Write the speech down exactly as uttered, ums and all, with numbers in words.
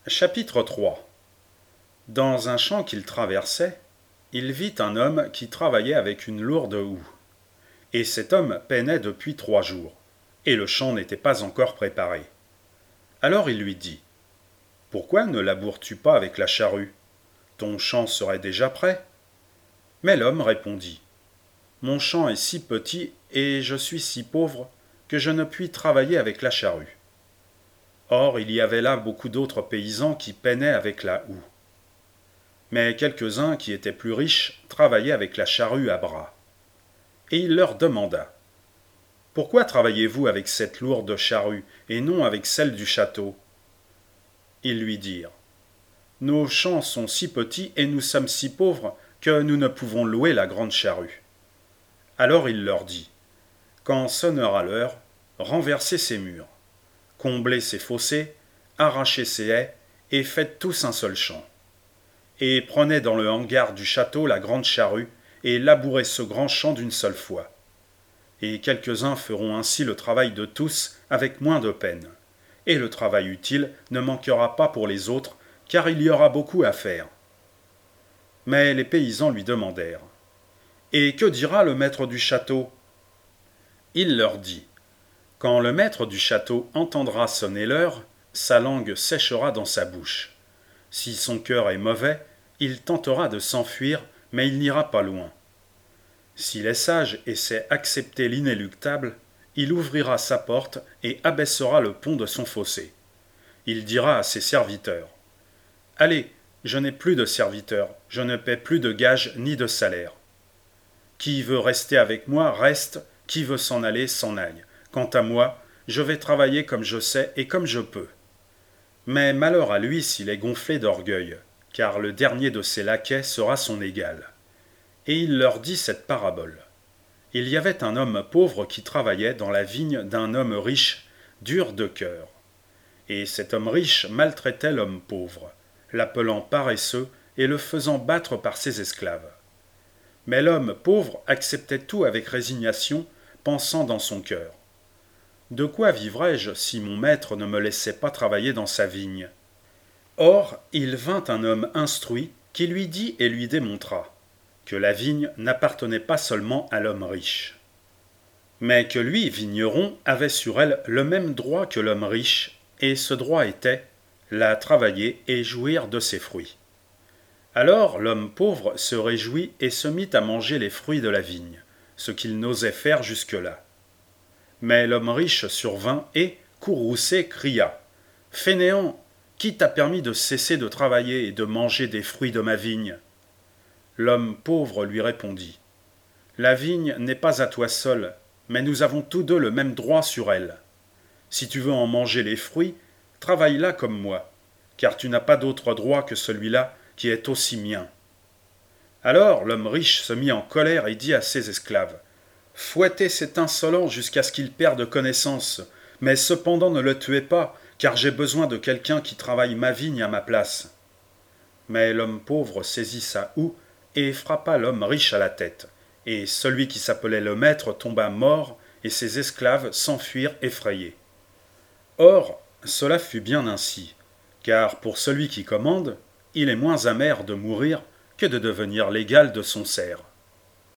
Chapitre trois. Dans un champ qu'il traversait, il vit un homme qui travaillait avec une lourde houe. Et cet homme peinait depuis trois jours, et le champ n'était pas encore préparé. Alors il lui dit : « Pourquoi ne laboures-tu pas avec la charrue ? Ton champ serait déjà prêt. » Mais l'homme répondit : « Mon champ est si petit et je suis si pauvre que je ne puis travailler avec la charrue. » Or il y avait là beaucoup d'autres paysans qui peinaient avec la houe. Mais quelques-uns qui étaient plus riches travaillaient avec la charrue à bras. Et il leur demanda : « Pourquoi travaillez-vous avec cette lourde charrue et non avec celle du château ?» Ils lui dirent : « Nos champs sont si petits et nous sommes si pauvres que nous ne pouvons louer la grande charrue. » Alors il leur dit : « Quand sonnera l'heure, renversez ces murs, comblez ces fossés, arrachez ces haies et faites tous un seul champ. Et prenez dans le hangar du château la grande charrue et labourez ce grand champ d'une seule fois. Et quelques-uns feront ainsi le travail de tous avec moins de peine. Et le travail utile ne manquera pas pour les autres, car il y aura beaucoup à faire. » Mais les paysans lui demandèrent : « Et que dira le maître du château ?» Il leur dit : « Quand le maître du château entendra sonner l'heure, sa langue séchera dans sa bouche. Si son cœur est mauvais, il tentera de s'enfuir, mais il n'ira pas loin. S'il est sage et sait accepter l'inéluctable, il ouvrira sa porte et abaissera le pont de son fossé. Il dira à ses serviteurs : « Allez, je n'ai plus de serviteurs, je ne paie plus de gages ni de salaire. Qui veut rester avec moi, reste, qui veut s'en aller, s'en aille. Quant à moi, je vais travailler comme je sais et comme je peux. » Mais malheur à lui s'il est gonflé d'orgueil, car le dernier de ses laquais sera son égal. Et il leur dit cette parabole. Il y avait un homme pauvre qui travaillait dans la vigne d'un homme riche, dur de cœur. Et cet homme riche maltraitait l'homme pauvre, l'appelant paresseux et le faisant battre par ses esclaves. Mais l'homme pauvre acceptait tout avec résignation, pensant dans son cœur : « De quoi vivrais-je si mon maître ne me laissait pas travailler dans sa vigne ?» Or, il vint un homme instruit qui lui dit et lui démontra que la vigne n'appartenait pas seulement à l'homme riche, mais que lui, vigneron, avait sur elle le même droit que l'homme riche, et ce droit était la travailler et jouir de ses fruits. Alors l'homme pauvre se réjouit et se mit à manger les fruits de la vigne, ce qu'il n'osait faire jusque-là. Mais l'homme riche survint et, courroucé, cria : « Fainéant, qui t'a permis de cesser de travailler et de manger des fruits de ma vigne ?» L'homme pauvre lui répondit : « La vigne n'est pas à toi seul, mais nous avons tous deux le même droit sur elle. Si tu veux en manger les fruits, travaille-la comme moi, car tu n'as pas d'autre droit que celui-là qui est aussi mien. » Alors l'homme riche se mit en colère et dit à ses esclaves : « Fouettez cet insolent jusqu'à ce qu'il perde connaissance, mais cependant ne le tuez pas, car j'ai besoin de quelqu'un qui travaille ma vigne à ma place. » Mais l'homme pauvre saisit sa houe et frappa l'homme riche à la tête, et celui qui s'appelait le maître tomba mort, et ses esclaves s'enfuirent effrayés. Or, cela fut bien ainsi, car pour celui qui commande, il est moins amer de mourir que de devenir l'égal de son serf.